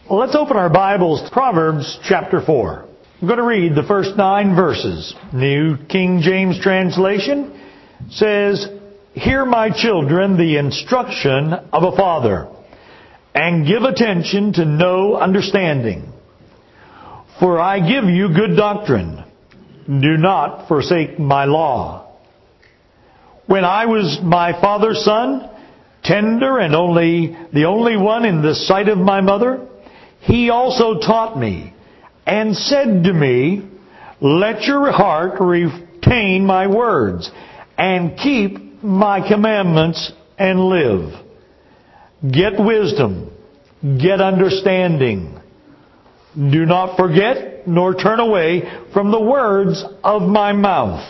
Well, let's open our Bibles to Proverbs chapter 4. I'm going to read the first 9 verses. New King James translation says, "Hear, my children, the instruction of a father, and give attention to know understanding. For I give you good doctrine. Do not forsake my law. When I was my father's son, tender and the only one in the sight of my mother, he also taught me, and said to me, let your heart retain my words, and keep my commandments, and live. Get wisdom, get understanding. Do not forget, nor turn away from the words of my mouth.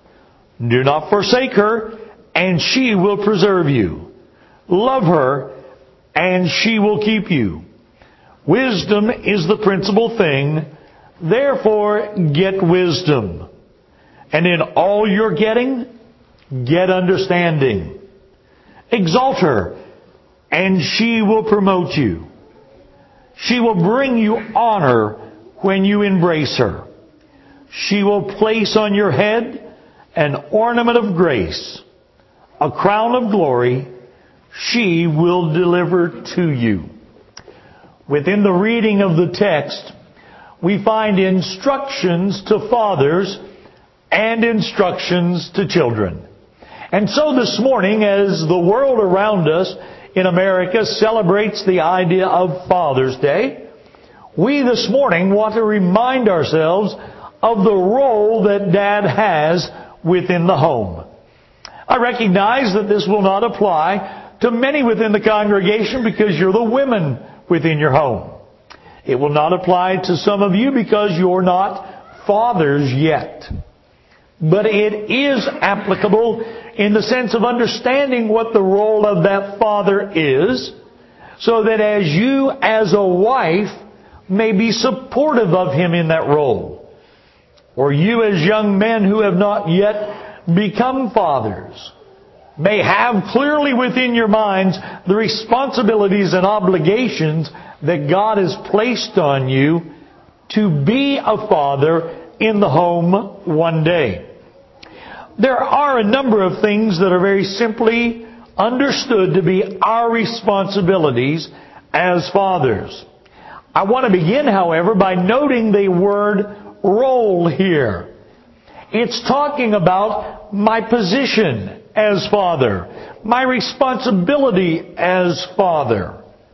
Do not forsake her, and she will preserve you. Love her, and she will keep you. Wisdom is the principal thing, therefore get wisdom. And in all you're getting, get understanding. Exalt her, and she will promote you. She will bring you honor when you embrace her. She will place on your head an ornament of grace, a crown of glory she will deliver to you." Within the reading of the text, we find instructions to fathers and instructions to children. And so this morning, as the world around us in America celebrates the idea of Father's Day, we this morning want to remind ourselves of the role that Dad has within the home. I recognize that this will not apply to many within the congregation because you're the women within your home. It will not apply to some of you because you're not fathers yet. But it is applicable in the sense of understanding what the role of that father is, so that as you as a wife may be supportive of him in that role, or you as young men who have not yet become fathers may have clearly within your minds the responsibilities and obligations that God has placed on you to be a father in the home one day. There are a number of things that are very simply understood to be our responsibilities as fathers. I want to begin, however, by noting the word role here. It's talking about my position as father, my responsibility as father.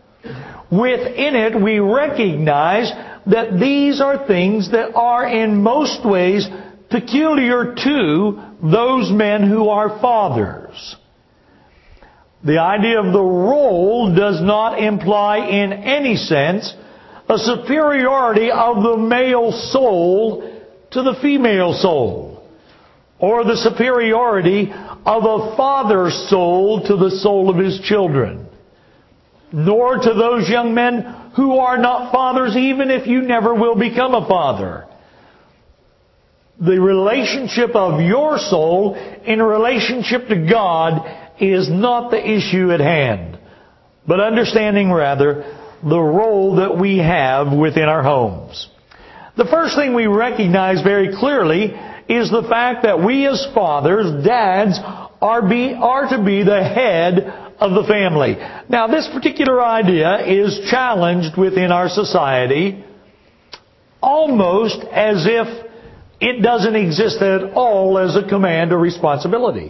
Within it, we recognize that these are things that are in most ways peculiar to those men who are fathers. The idea of the role does not imply in any sense a superiority of the male soul to the female soul, or the superiority of a father's soul to the soul of his children, nor to those young men who are not fathers, even if you never will become a father. The relationship of your soul in relationship to God is not the issue at hand, but understanding rather the role that we have within our homes. The first thing we recognize very clearly is the fact that we as fathers, dads, are to be the head of the family. Now, this particular idea is challenged within our society almost as if it doesn't exist at all as a command or responsibility.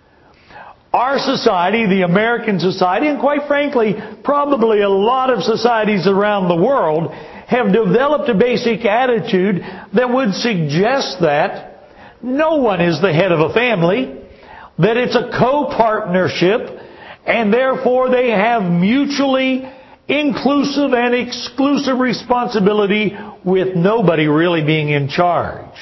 Our society, the American society, and quite frankly, probably a lot of societies around the world, have developed a basic attitude that would suggest that no one is the head of a family, that it's a co-partnership, and therefore they have mutually inclusive and exclusive responsibility with nobody really being in charge.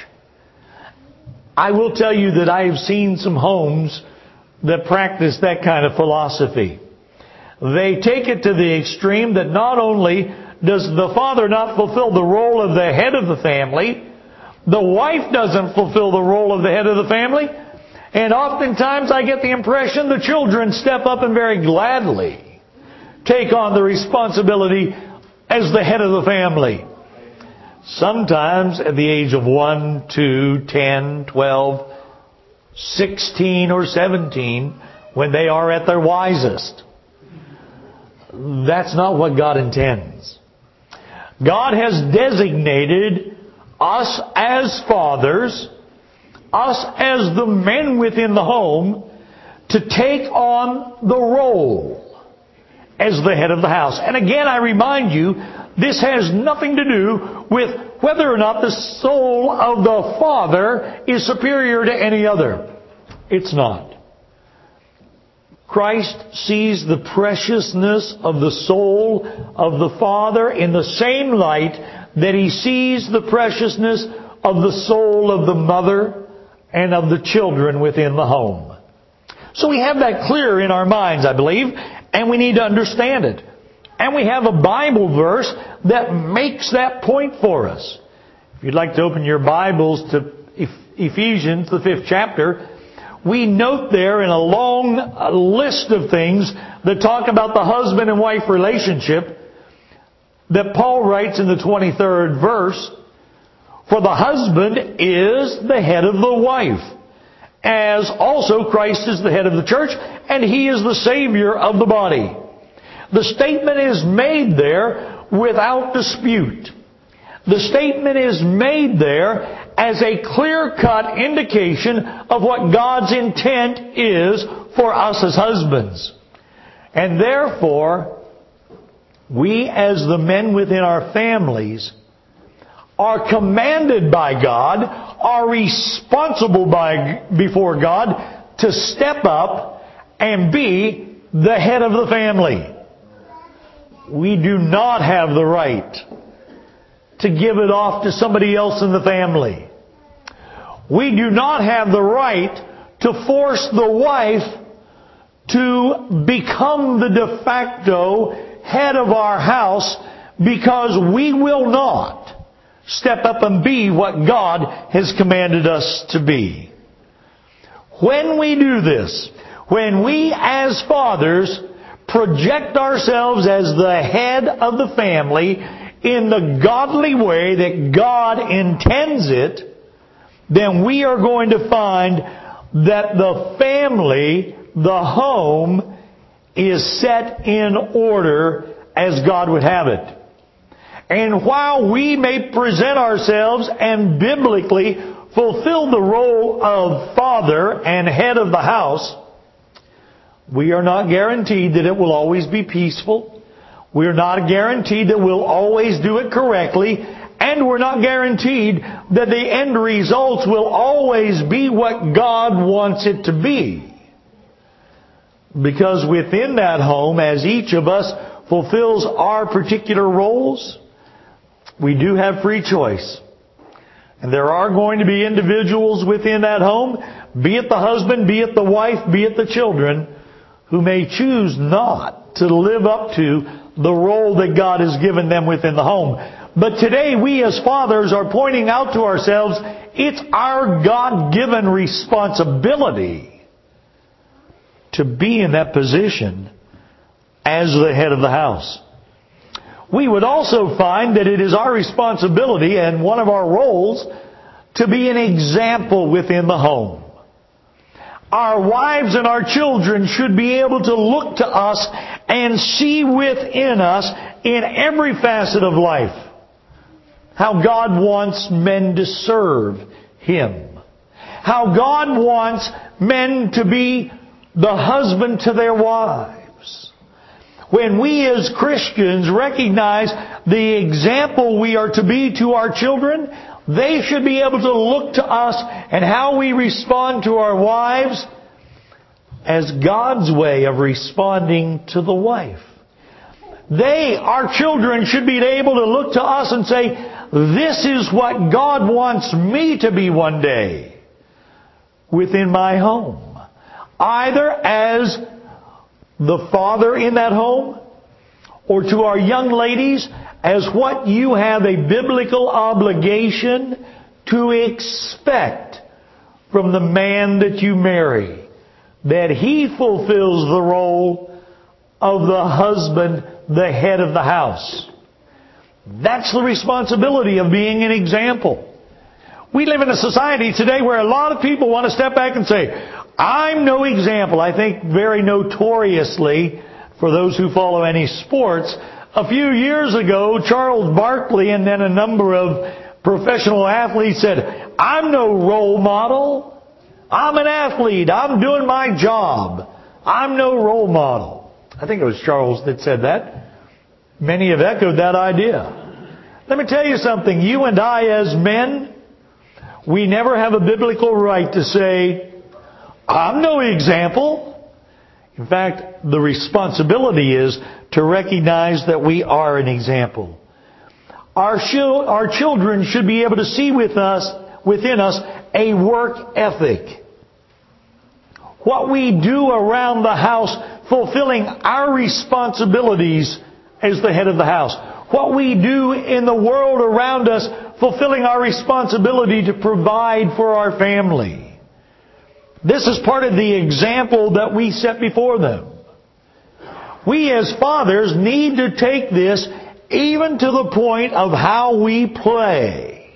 I will tell you that I have seen some homes that practice that kind of philosophy. They take it to the extreme that not only does the father not fulfill the role of the head of the family, the wife doesn't fulfill the role of the head of the family, and oftentimes I get the impression the children step up and very gladly take on the responsibility as the head of the family. Sometimes at the age of 1, 2, 10, 12, 16 or 17, when they are at their wisest. That's not what God intends. God has designated us as fathers, us as the men within the home, to take on the role as the head of the house. And again, I remind you, this has nothing to do with whether or not the soul of the father is superior to any other. It's not. Christ sees the preciousness of the soul of the father in the same light that He sees the preciousness of the soul of the mother and of the children within the home. So we have that clear in our minds, I believe, and we need to understand it. And we have a Bible verse that makes that point for us. If you'd like to open your Bibles to Ephesians, the 5th chapter, we note there in a long list of things that talk about the husband and wife relationship that Paul writes in the 23rd verse, "For the husband is the head of the wife, as also Christ is the head of the church, and He is the Savior of the body." The statement is made there without dispute. The statement is made there as a clear-cut indication of what God's intent is for us as husbands. And therefore, we as the men within our families are commanded by God, are responsible before God to step up and be the head of the family. We do not have the right to give it off to somebody else in the family. We do not have the right to force the wife to become the de facto head of our house, because we will not step up and be what God has commanded us to be. When we do this, when we as fathers project ourselves as the head of the family in the godly way that God intends it, then we are going to find that the family, the home, is set in order as God would have it. And while we may present ourselves and biblically fulfill the role of father and head of the house, we are not guaranteed that it will always be peaceful. We're not guaranteed that we'll always do it correctly. And we're not guaranteed that the end results will always be what God wants it to be. Because within that home, as each of us fulfills our particular roles, we do have free choice. And there are going to be individuals within that home, be it the husband, be it the wife, be it the children, who may choose not to live up to the role that God has given them within the home. But today we as fathers are pointing out to ourselves, it's our God-given responsibility to be in that position as the head of the house. We would also find that it is our responsibility and one of our roles to be an example within the home. Our wives and our children should be able to look to us and see within us in every facet of life how God wants men to serve Him. How God wants men to be the husband to their wives. When we as Christians recognize the example we are to be to our children, they should be able to look to us and how we respond to our wives as God's way of responding to the wife. They, our children, should be able to look to us and say, this is what God wants me to be one day within my home. Either as the father in that home, or to our young ladies, as what you have a biblical obligation to expect from the man that you marry. That he fulfills the role of the husband, the head of the house. That's the responsibility of being an example. We live in a society today where a lot of people want to step back and say, I'm no example. I think very notoriously, for those who follow any sports, a few years ago, Charles Barkley and then a number of professional athletes said, I'm no role model. I'm an athlete. I'm doing my job. I'm no role model. I think it was Charles that said that. Many have echoed that idea. Let me tell you something. You and I as men, we never have a biblical right to say, I'm no example. In fact, the responsibility is to recognize that we are an example. Our children should be able to see within us a work ethic. What we do around the house, fulfilling our responsibilities as the head of the house. What we do in the world around us, fulfilling our responsibility to provide for our family. This is part of the example that we set before them. We as fathers need to take this even to the point of how we play.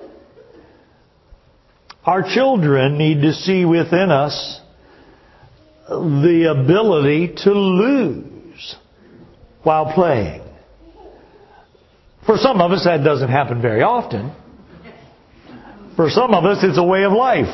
Our children need to see within us the ability to lose while playing. For some of us, that doesn't happen very often. For some of us, it's a way of life.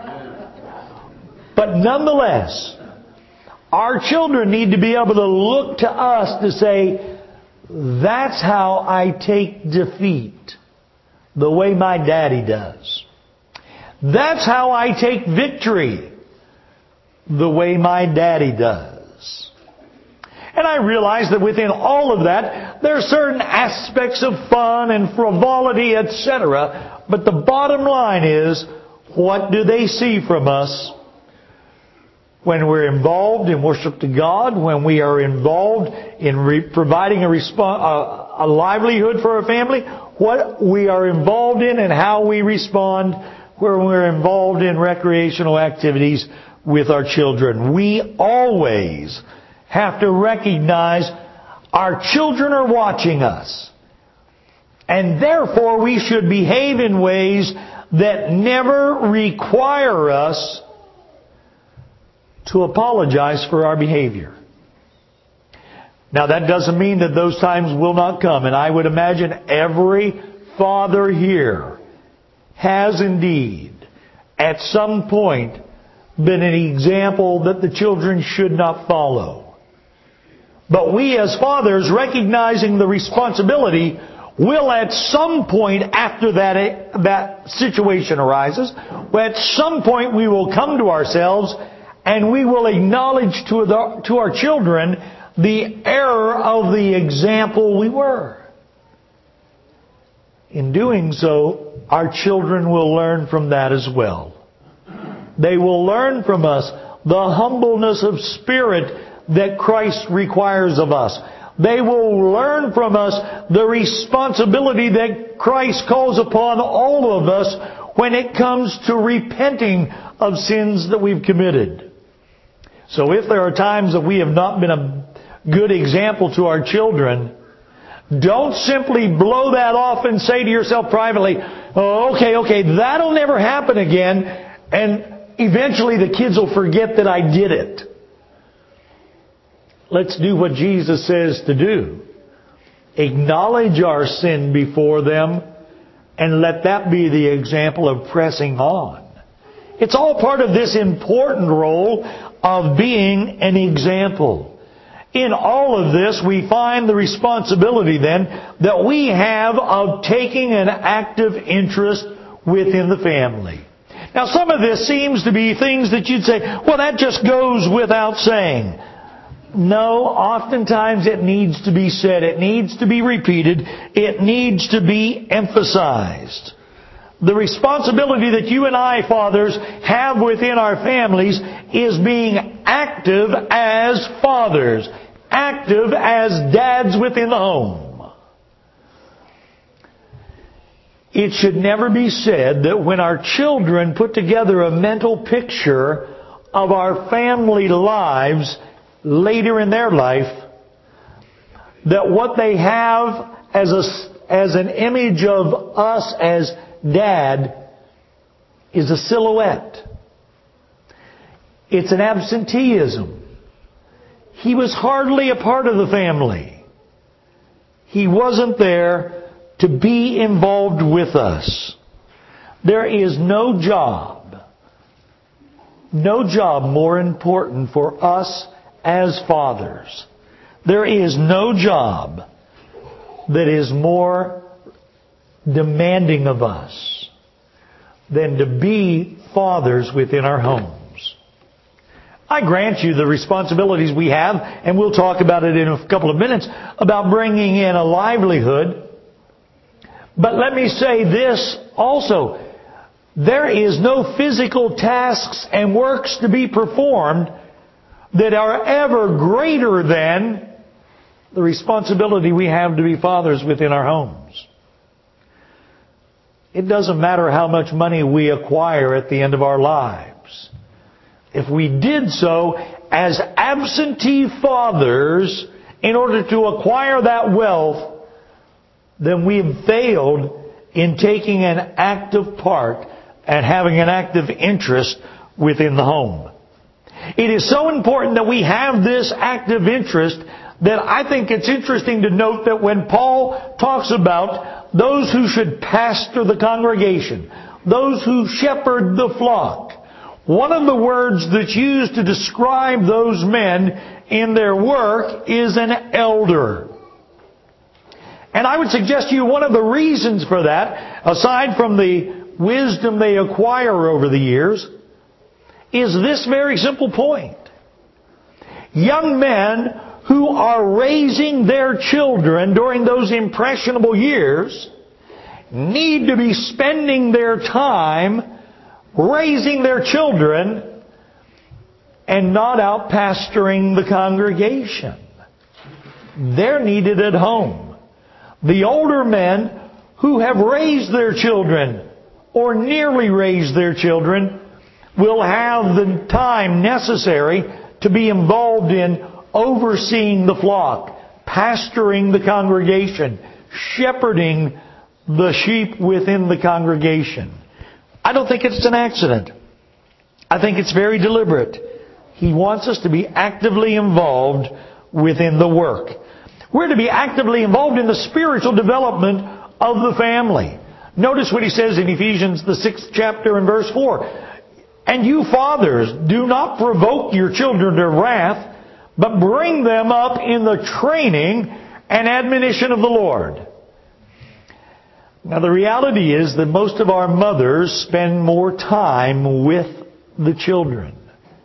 But nonetheless, our children need to be able to look to us to say, that's how I take defeat, the way my daddy does. That's how I take victory, the way my daddy does. And I realize that within all of that, there are certain aspects of fun and frivolity, etc. But the bottom line is, what do they see from us when we're involved in worship to God, when we are involved in providing a livelihood for our family, what we are involved in and how we respond when we're involved in recreational activities with our children. We always have to recognize our children are watching us. And therefore we should behave in ways that never require us to apologize for our behavior. Now that doesn't mean that those times will not come. And I would imagine every father here has indeed at some point been an example that the children should not follow. But we as fathers, recognizing the responsibility, will at some point after that situation arises, at some point we will come to ourselves and we will acknowledge to our children the error of the example we were. In doing so, our children will learn from that as well. They will learn from us the humbleness of spirit that Christ requires of us. They will learn from us the responsibility that Christ calls upon all of us when it comes to repenting of sins that we've committed. So if there are times that we have not been a good example to our children, don't simply blow that off and say to yourself privately, oh, okay, that'll never happen again, and eventually the kids will forget that I did it. Let's do what Jesus says to do. Acknowledge our sin before them and let that be the example of pressing on. It's all part of this important role of being an example. In all of this, we find the responsibility then that we have of taking an active interest within the family. Now some of this seems to be things that you'd say, well, that just goes without saying. No, oftentimes it needs to be said. It needs to be repeated. It needs to be emphasized. The responsibility that you and I, fathers, have within our families is being active as fathers, active as dads within the home. It should never be said that when our children put together a mental picture of our family lives later in their life, that what they have as an image of us as Dad is a silhouette. It's an absenteeism. He was hardly a part of the family. He wasn't there to be involved with us. There is no job more important for us as fathers. There is no job that is more demanding of us than to be fathers within our homes. I grant you the responsibilities we have, and we'll talk about it in a couple of minutes, about bringing in a livelihood. But let me say this also. There is no physical tasks and works to be performed that are ever greater than the responsibility we have to be fathers within our homes. It doesn't matter how much money we acquire at the end of our lives. If we did so as absentee fathers in order to acquire that wealth, then we have failed in taking an active part and having an active interest within the home. It is so important that we have this active interest that I think it's interesting to note that when Paul talks about those who should pastor the congregation, those who shepherd the flock, one of the words that's used to describe those men in their work is an elder. And I would suggest to you one of the reasons for that, aside from the wisdom they acquire over the years, is this very simple point. Young men who are raising their children during those impressionable years need to be spending their time raising their children and not out pastoring the congregation. They're needed at home. The older men who have raised their children or nearly raised their children will have the time necessary to be involved in overseeing the flock, pastoring the congregation, shepherding the sheep within the congregation. I don't think it's an accident. I think it's very deliberate. He wants us to be actively involved within the work. We're to be actively involved in the spiritual development of the family. Notice what he says in Ephesians, the 6th chapter and verse 4. And you fathers, do not provoke your children to wrath, but bring them up in the training and admonition of the Lord. Now the reality is that most of our mothers spend more time with the children.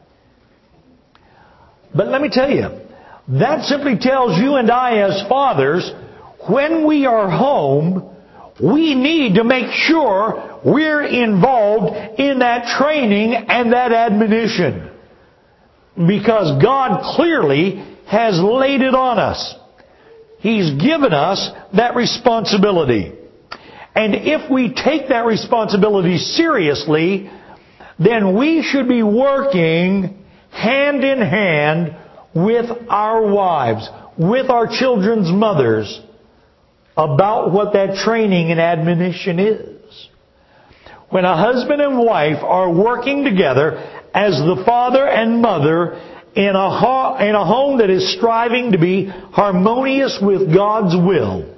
But let me tell you, that simply tells you and I as fathers, when we are home, we need to make sure we're involved in that training and that admonition. Because God clearly has laid it on us. He's given us that responsibility. And if we take that responsibility seriously, then we should be working hand in hand with our wives, with our children's mothers, about what that training and admonition is. When a husband and wife are working together as the father and mother in a home that is striving to be harmonious with God's will,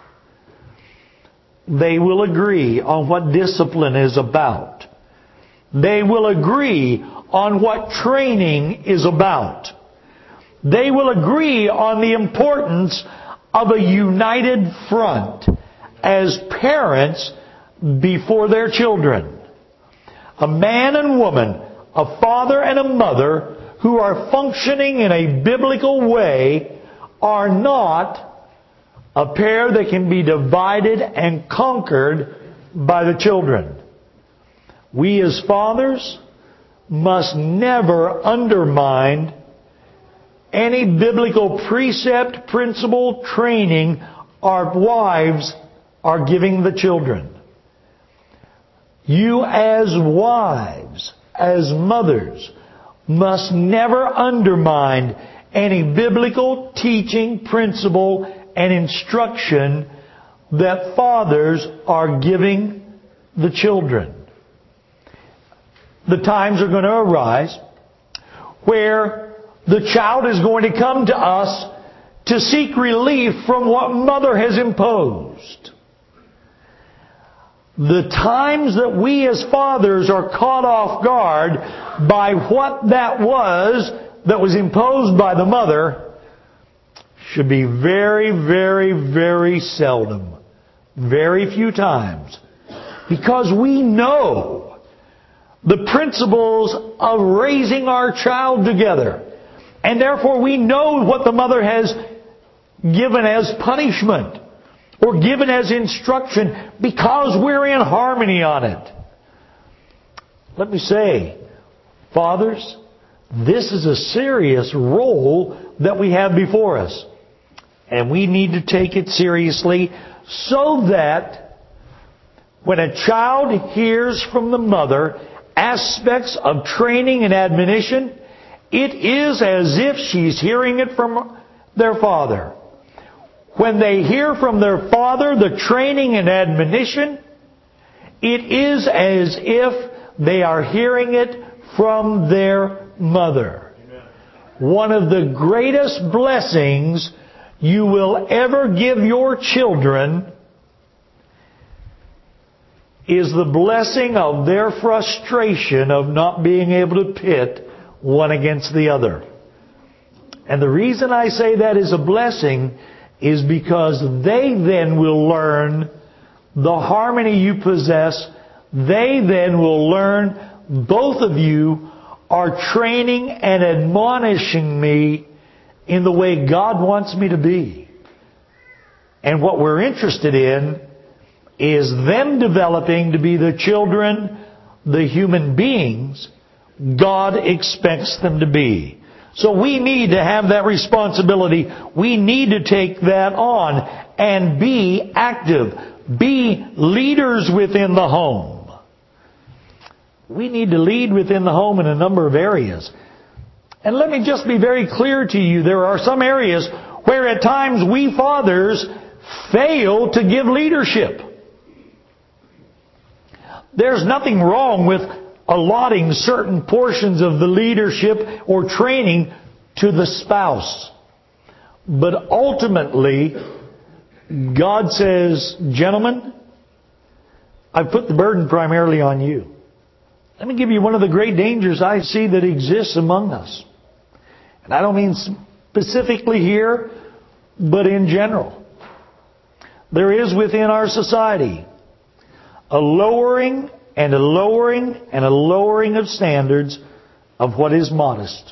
they will agree on what discipline is about. They will agree on what training is about. They will agree on the importance of a united front as parents before their children. A man and woman, a father and a mother who are functioning in a biblical way are not a pair that can be divided and conquered by the children. We as fathers must never undermine any biblical precept, principle, training our wives are giving the children. You as wives, as mothers, must never undermine any biblical teaching, principle, and instruction that fathers are giving the children. The times are going to arise where the child is going to come to us to seek relief from what mother has imposed. The times that we as fathers are caught off guard by what that was imposed by the mother should be very, very, very seldom. Very few times. Because we know the principles of raising our child together. And therefore we know what the mother has given as punishment or given as instruction because we're in harmony on it. Let me say, fathers, this is a serious role that we have before us. And we need to take it seriously so that when a child hears from the mother aspects of training and admonition, it is as if she's hearing it from their father. When they hear from their father the training and admonition, it is as if they are hearing it from their mother. One of the greatest blessings you will ever give your children is the blessing of their frustration of not being able to pit one against the other. And the reason I say that is a blessing is because they then will learn the harmony you possess. They then will learn both of you are training and admonishing me in the way God wants me to be. And what we're interested in is them developing to be the children, the human beings God expects them to be. So we need to have that responsibility. We need to take that on and be active. Be leaders within the home. We need to lead within the home in a number of areas. And let me just be very clear to you, there are some areas where at times we fathers fail to give leadership. There's nothing wrong with allotting certain portions of the leadership or training to the spouse. But ultimately, God says, gentlemen, I've put the burden primarily on you. Let me give you one of the great dangers I see that exists among us. And I don't mean specifically here, but in general. There is within our society a lowering and a lowering and a lowering of standards of what is modest.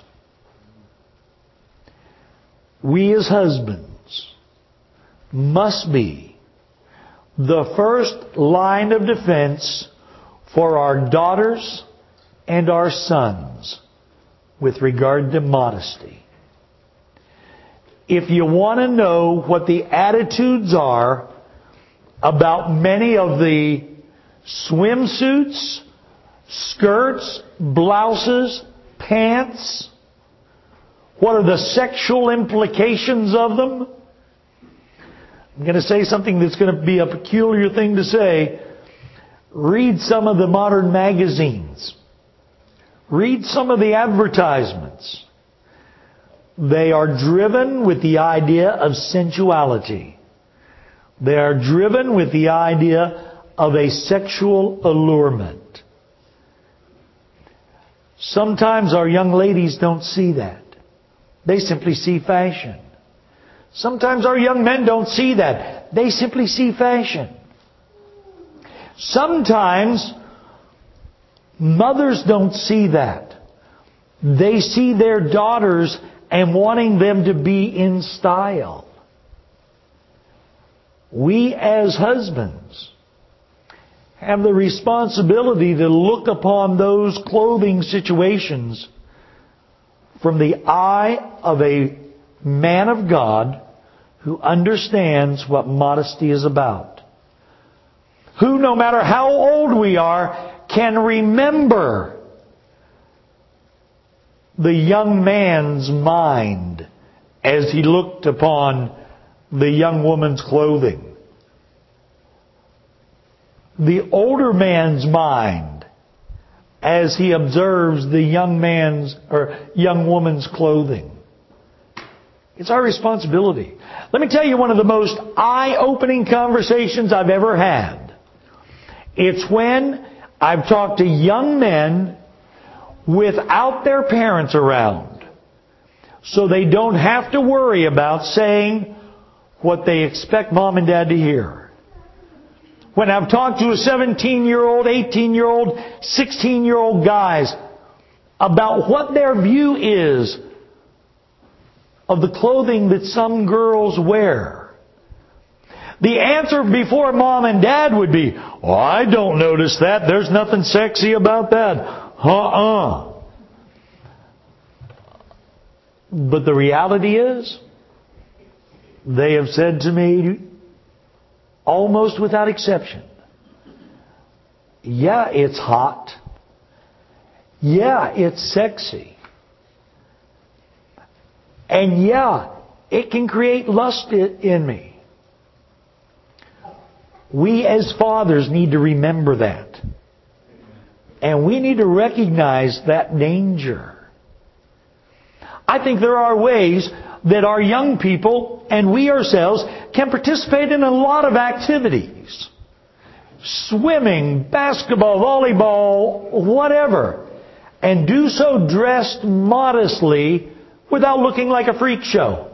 We as husbands must be the first line of defense for our daughters and our sons with regard to modesty. If you want to know what the attitudes are about many of the swimsuits, skirts, blouses, pants, what are the sexual implications of them? I'm going to say something that's going to be a peculiar thing to say. Read some of the modern magazines. Read some of the advertisements. They are driven with the idea of sensuality. They are driven with the idea of a sexual allurement. Sometimes our young ladies don't see that. They simply see fashion. Sometimes our young men don't see that. They simply see fashion. Sometimes mothers don't see that. They see their daughters and wanting them to be in style. We as husbands have the responsibility to look upon those clothing situations from the eye of a man of God who understands what modesty is about. Who, no matter how old we are, can remember the young man's mind as he looked upon the young woman's clothing. the older man's mind as he observes the young man's or young woman's clothing. It's our responsibility. Let me tell you one of the most eye-opening conversations I've ever had. It's when I've talked to young men without their parents around, so they don't have to worry about saying what they expect mom and dad to hear. When I've talked to a 17-year-old, 18-year-old, 16-year-old guys about what their view is of the clothing that some girls wear, the answer before mom and dad would be, "Oh, I don't notice that. There's nothing sexy about that." But the reality is, they have said to me, almost without exception, "Yeah, it's hot. Yeah, it's sexy. And yeah, it can create lust in me." We as fathers need to remember that. And we need to recognize that danger. I think there are ways that our young people and we ourselves can participate in a lot of activities. Swimming, basketball, volleyball, whatever. And do so dressed modestly without looking like a freak show.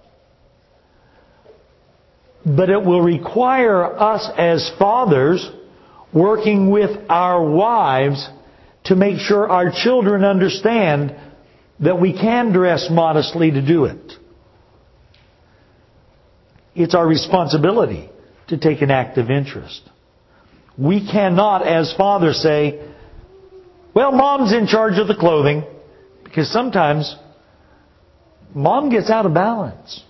But it will require us as fathers working with our wives to make sure our children understand that we can dress modestly to do it. It's our responsibility to take an active interest. We cannot, as fathers, say, "Well, mom's in charge of the clothing," because sometimes mom gets out of balance.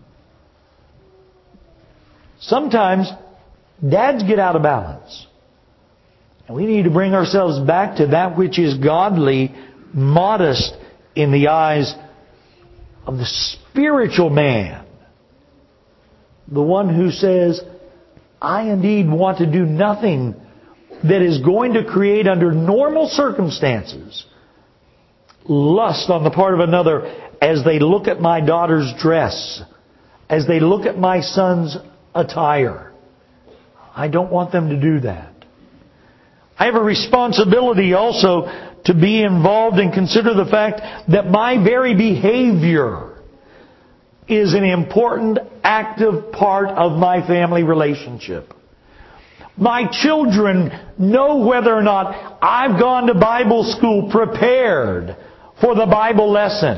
Sometimes dads get out of balance. And we need to bring ourselves back to that which is godly, modest in the eyes of the spiritual man. The one who says, "I indeed want to do nothing that is going to create under normal circumstances lust on the part of another as they look at my daughter's dress, as they look at my son's attire." I don't want them to do that. I have a responsibility also to be involved and consider the fact that my very behavior is an important, active part of my family relationship. My children know whether or not I've gone to Bible school prepared for the Bible lesson.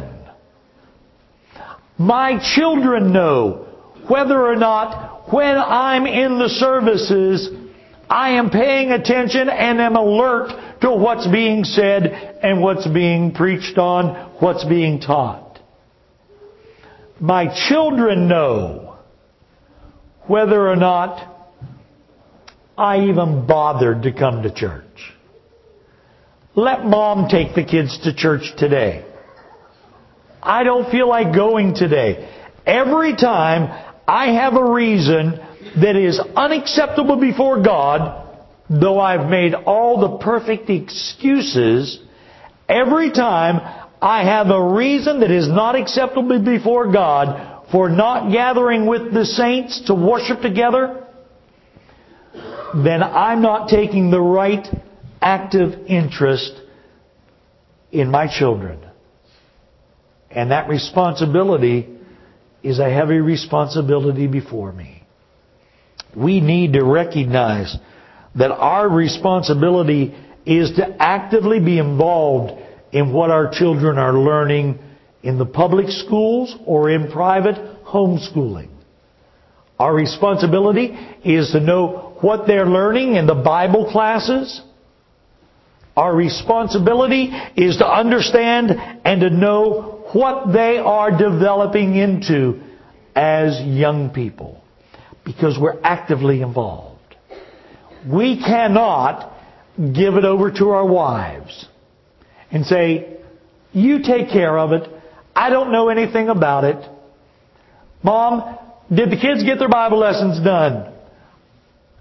My children know whether or not when I'm in the services, I am paying attention and am alert to what's being said and what's being preached on, what's being taught. My children know whether or not I even bothered to come to church. Let mom take the kids to church today. I don't feel like going today. Every time I have a reason that is unacceptable before God, though I've made all the perfect excuses, every time I have a reason that is not acceptable before God for not gathering with the saints to worship together, then I'm not taking the right active interest in my children. And that responsibility is a heavy responsibility before me. We need to recognize that our responsibility is to actively be involved in what our children are learning in the public schools or in private homeschooling. Our responsibility is to know what they're learning in the Bible classes. Our responsibility is to understand and to know what they are developing into as young people, because we're actively involved. We cannot give it over to our wives and say, "You take care of it. I don't know anything about it. Mom, did the kids get their Bible lessons done?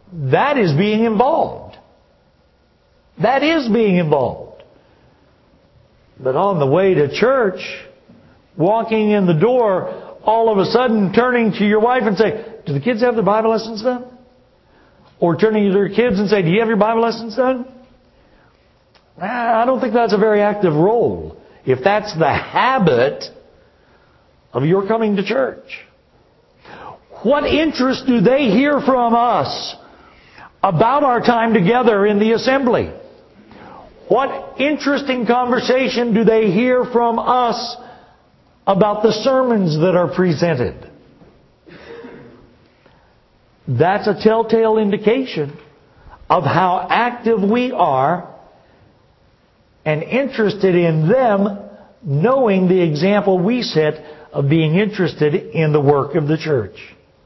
That is being involved. That is being involved. But on the way to church, walking in the door, all of a sudden turning to your wife and say, do the kids have their Bible lessons done? Or turning to their kids and say, do you have your Bible lessons done? I don't think that's a very active role. If that's the habit of your coming to church. What interest do they hear from us about our time together in the assembly? What interesting conversation do they hear from us about the sermons that are presented? That's a telltale indication of how active we are and interested in them knowing the example we set of being interested in the work of the church.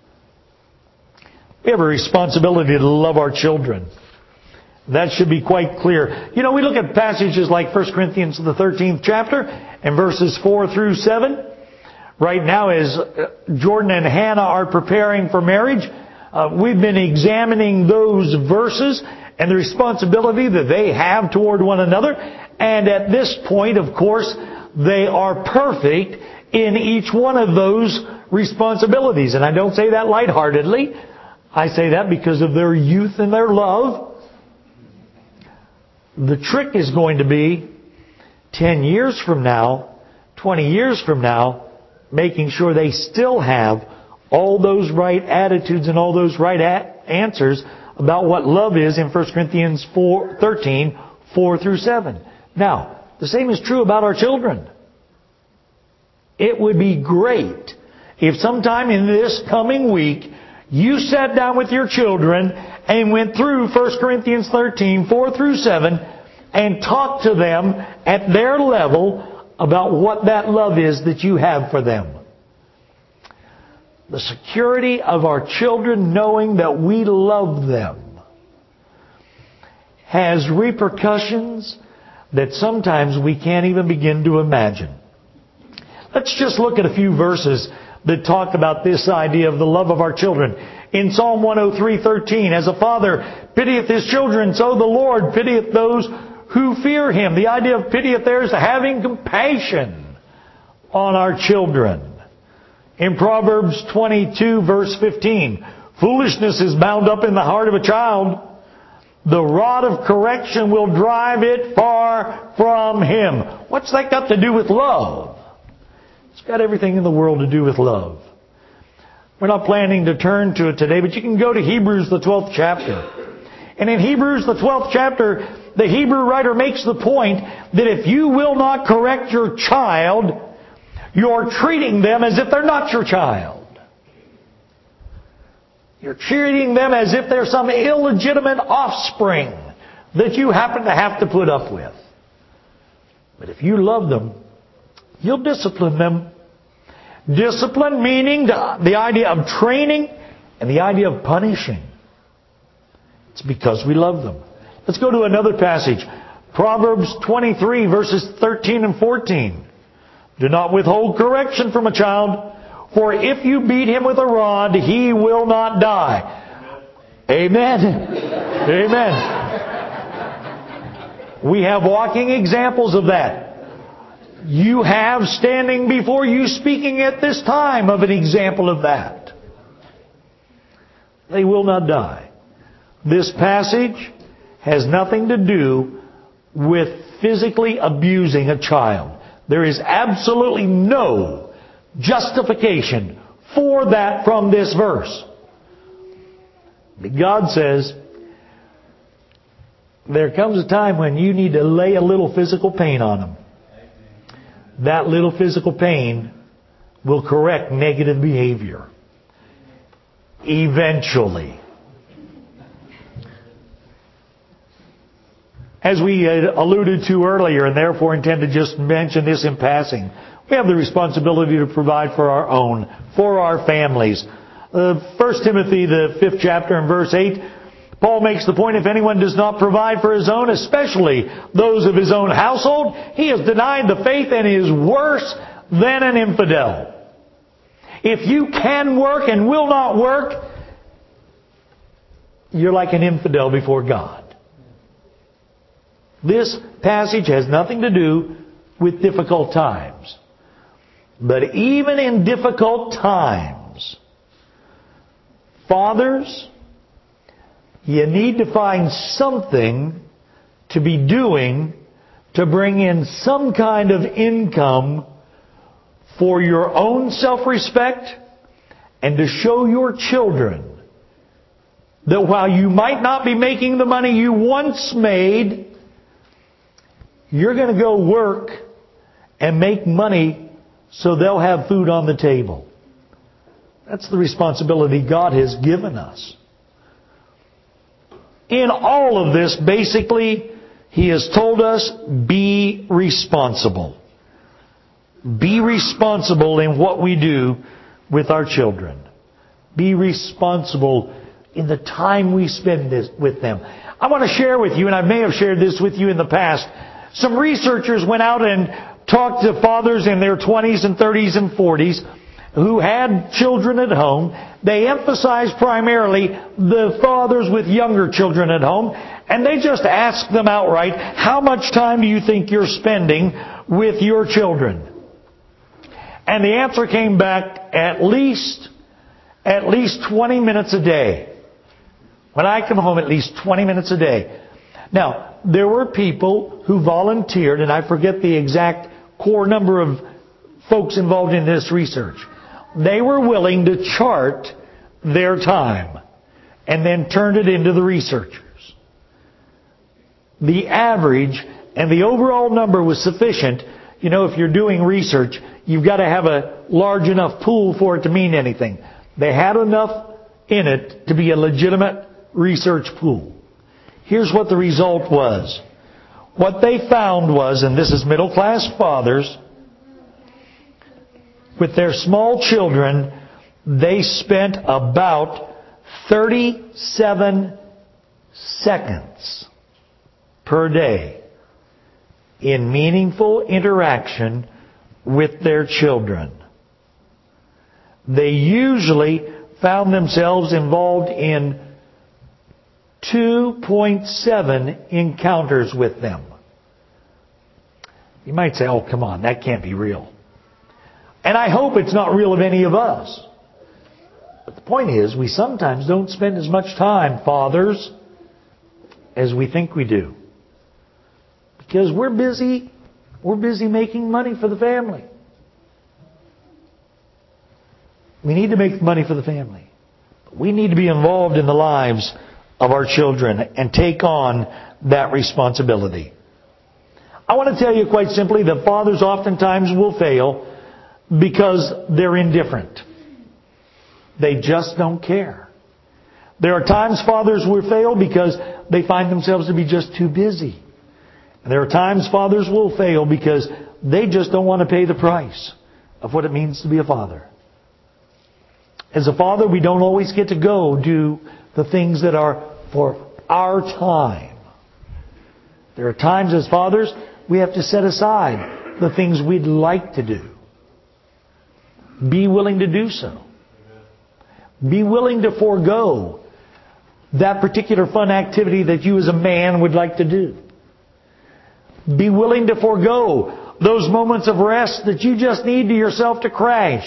We have a responsibility to love our children. That should be quite clear. You know, we look at passages like 1 Corinthians, the 13th chapter, and verses 4 through 7. Right now, as Jordan and Hannah are preparing for marriage, we've been examining those verses and the responsibility that they have toward one another. And at this point, of course, they are perfect in each one of those responsibilities. And I don't say that lightheartedly. I say that because of their youth and their love. The trick is going to be 10 years from now, 20 years from now, making sure they still have all those right attitudes and all those right answers about what love is in 1 Corinthians 13, 4 through 7. Now, the same is true about our children. It would be great if sometime in this coming week you sat down with your children and went through 1 Corinthians 13, 4 through 7 and talked to them at their level about what that love is that you have for them. The security of our children knowing that we love them has repercussions that sometimes we can't even begin to imagine. Let's just look at a few verses that talk about this idea of the love of our children. In Psalm 103:13, as a father pitieth his children, so the Lord pitieth those who fear Him. The idea of pitieth there is having compassion on our children. In Proverbs 22, verse 15, foolishness is bound up in the heart of a child. The rod of correction will drive it far from him. What's that got to do with love? It's got everything in the world to do with love. We're not planning to turn to it today, but you can go to Hebrews, the 12th chapter. And in Hebrews, the 12th chapter, the Hebrew writer makes the point that if you will not correct your child, you're treating them as if they're not your child. You're treating them as if they're some illegitimate offspring that you happen to have to put up with. But if you love them, you'll discipline them. Discipline meaning the idea of training and the idea of punishing. It's because we love them. Let's go to another passage. Proverbs 23, verses 13 and 14. Do not withhold correction from a child, for if you beat him with a rod, he will not die. Amen. Amen. We have walking examples of that. You have standing before you speaking at this time of an example of that. They will not die. This passage has nothing to do with physically abusing a child. There is absolutely no justification for that from this verse. But God says, there comes a time when you need to lay a little physical pain on them. That little physical pain will correct negative behavior. Eventually. As we alluded to earlier, and therefore intend to just mention this in passing, we have the responsibility to provide for our own, for our families. 1 Timothy, the 5th chapter and verse 8, Paul makes the point, if anyone does not provide for his own, especially those of his own household, he has denied the faith and is worse than an infidel. If you can work and will not work, you're like an infidel before God. This passage has nothing to do with difficult times. But even in difficult times, fathers, you need to find something to be doing to bring in some kind of income for your own self-respect and to show your children that while you might not be making the money you once made, you're going to go work and make money so they'll have food on the table. That's the responsibility God has given us. In all of this, basically, He has told us, be responsible. Be responsible in what we do with our children. Be responsible in the time we spend with them. I want to share with you, and I may have shared this with you in the past, some researchers went out and talked to fathers in their 20s and 30s and 40s who had children at home. They emphasized primarily the fathers with younger children at home, and they just asked them outright, how much time do you think you're spending with your children? And the answer came back, at least 20 minutes a day. When I come home, at least 20 minutes a day. Now, there were people who volunteered, and I forget the exact core number of folks involved in this research. They were willing to chart their time and then turn it into the researchers. The average and the overall number was sufficient. You know, if you're doing research, you've got to have a large enough pool for it to mean anything. They had enough in it to be a legitimate research pool. Here's what the result was. What they found was, and this is middle-class fathers, with their small children, they spent about 37 seconds per day in meaningful interaction with their children. They usually found themselves involved in 2.7 encounters with them. You might say, oh, come on, that can't be real. And I hope it's not real of any of us. But the point is, we sometimes don't spend as much time, fathers, as we think we do. Because we're busy making money for the family. We need to make money for the family. But we need to be involved in the lives of our children and take on that responsibility. I want to tell you quite simply that fathers oftentimes will fail because they're indifferent. They just don't care. There are times fathers will fail because they find themselves to be just too busy. And there are times fathers will fail because they just don't want to pay the price of what it means to be a father. As a father, we don't always get to go do the things that are for our time. There are times as fathers we have to set aside the things we'd like to do. Be willing to do so. Be willing to forego that particular fun activity that you as a man would like to do. Be willing to forego those moments of rest that you just need to yourself to crash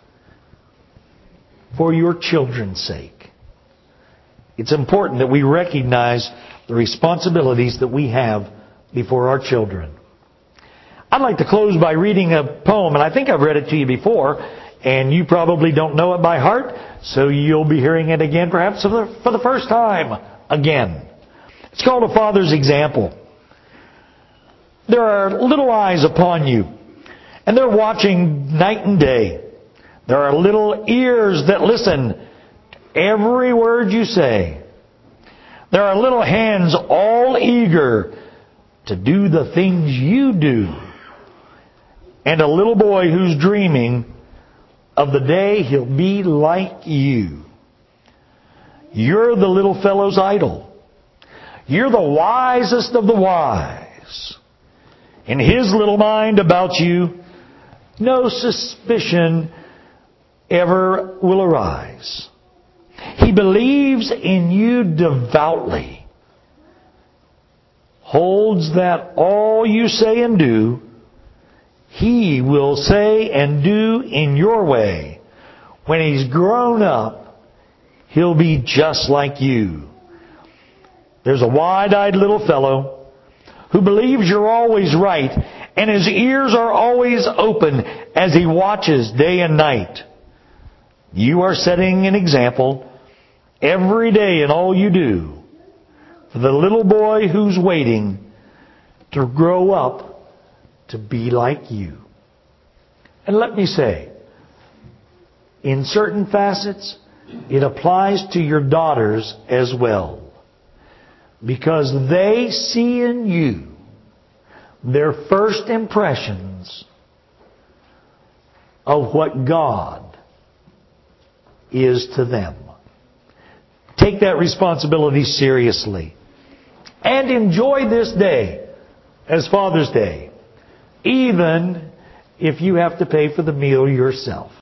for your children's sake. It's important that we recognize the responsibilities that we have before our children. I'd like to close by reading a poem, and I think I've read it to you before, and you probably don't know it by heart, so you'll be hearing it again perhaps for the first time again. It's called A Father's Example. There are little eyes upon you, and they're watching night and day. There are little ears that listen to every word you say. There are little hands all eager to do the things you do. And a little boy who's dreaming of the day he'll be like you. You're the little fellow's idol. You're the wisest of the wise. In his little mind about you, no suspicion ever will arise. He believes in you devoutly. Holds that all you say and do, He will say and do in your way. When He's grown up, He'll be just like you. There's a wide-eyed little fellow who believes you're always right, and his ears are always open as he watches day and night. You are setting an example every day in all you do for the little boy who's waiting to grow up to be like you. And let me say, in certain facets, it applies to your daughters as well. Because they see in you their first impressions of what God is to them. Take that responsibility seriously. And enjoy this day as Father's Day, even if you have to pay for the meal yourself.